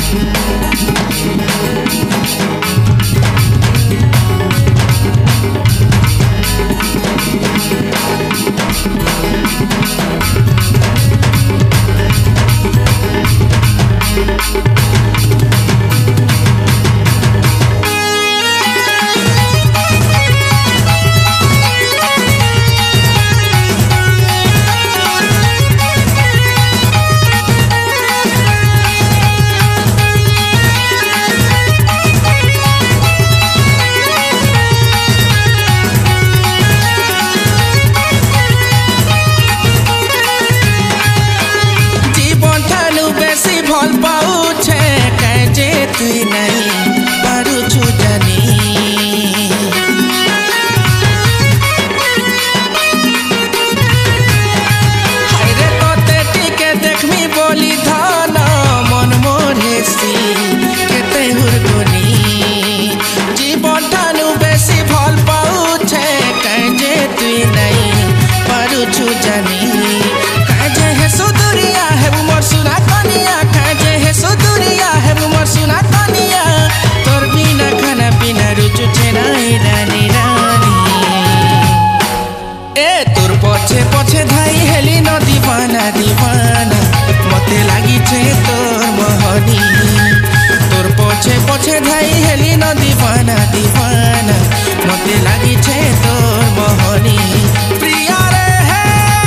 पछे पछे धाई हेली न दीवाना दीवाना मते लागी छे तोर मोहनी तोर पछे पछे धाई हेली न दीवाना दीवाना मते लागी छे तोर मोहनी प्रिया रे हे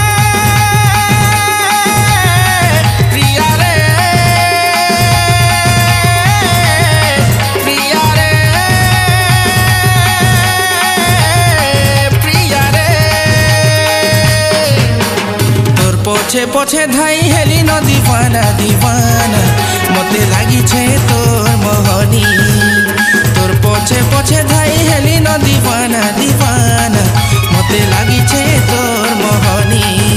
प्रिया रे प्रिया रे प्रिया रे तोर पछे पछे धाई हेली न दीवाना दीवाना मते लागी छे तोर मोहनी तोर पछे पछे धाई हेली न दीवाना दीवाना मते लागी छे तोर मोहनी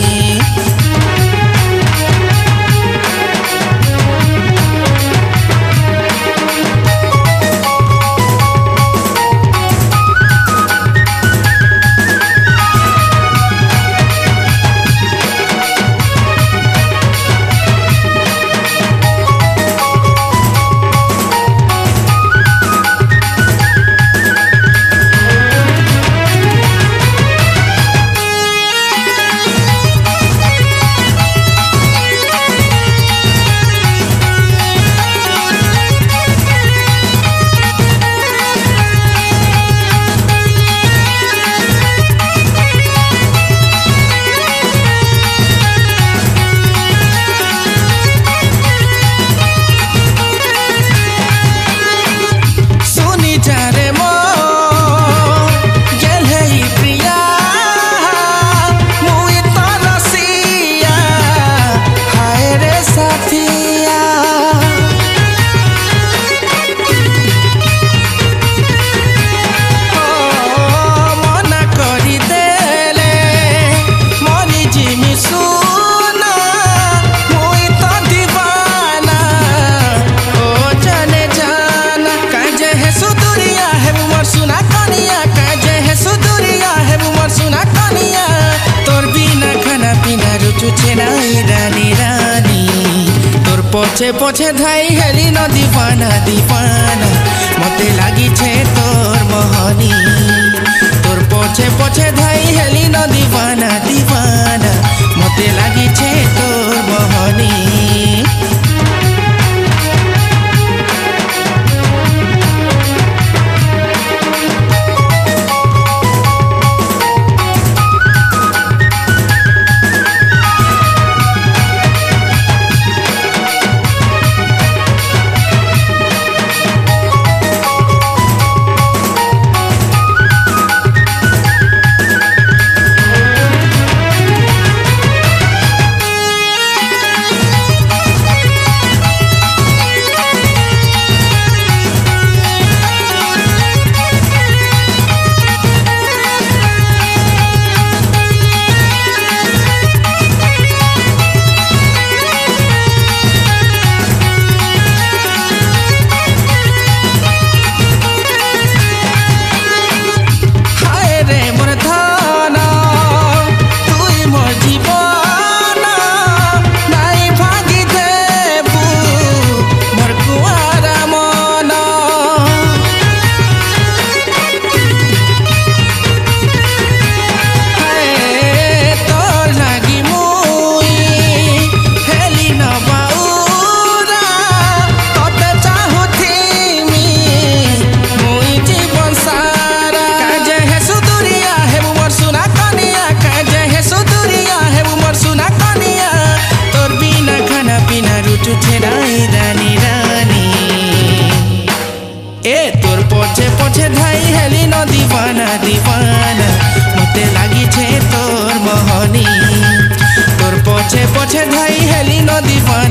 रानी रानी तोर पछे पछे धाई हेली न दीवाना दीवाना मते लागी छे तोर मोहनी तोर पछे पछे धाई हेली न दीवाना दीवाना मते लागी छे तोर मोहनी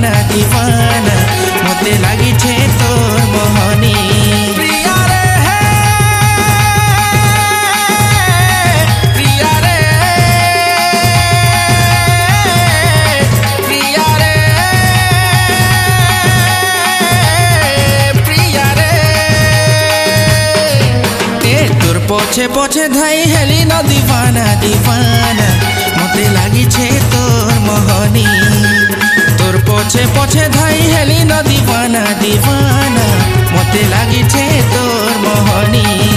दीवाना दीवाना मते लागी छे तोर मोहनी प्रिया रे प्रिया रे प्रिया रे प्रिया रे ए तोर पोछे पोछे धाई हेली न दीवाना दीवाना मते लागी छे तोर मोहनी तोर पोछे पोछे धाई हेली न दीवाना दीवाना मते लागी छे तोर मोहनी।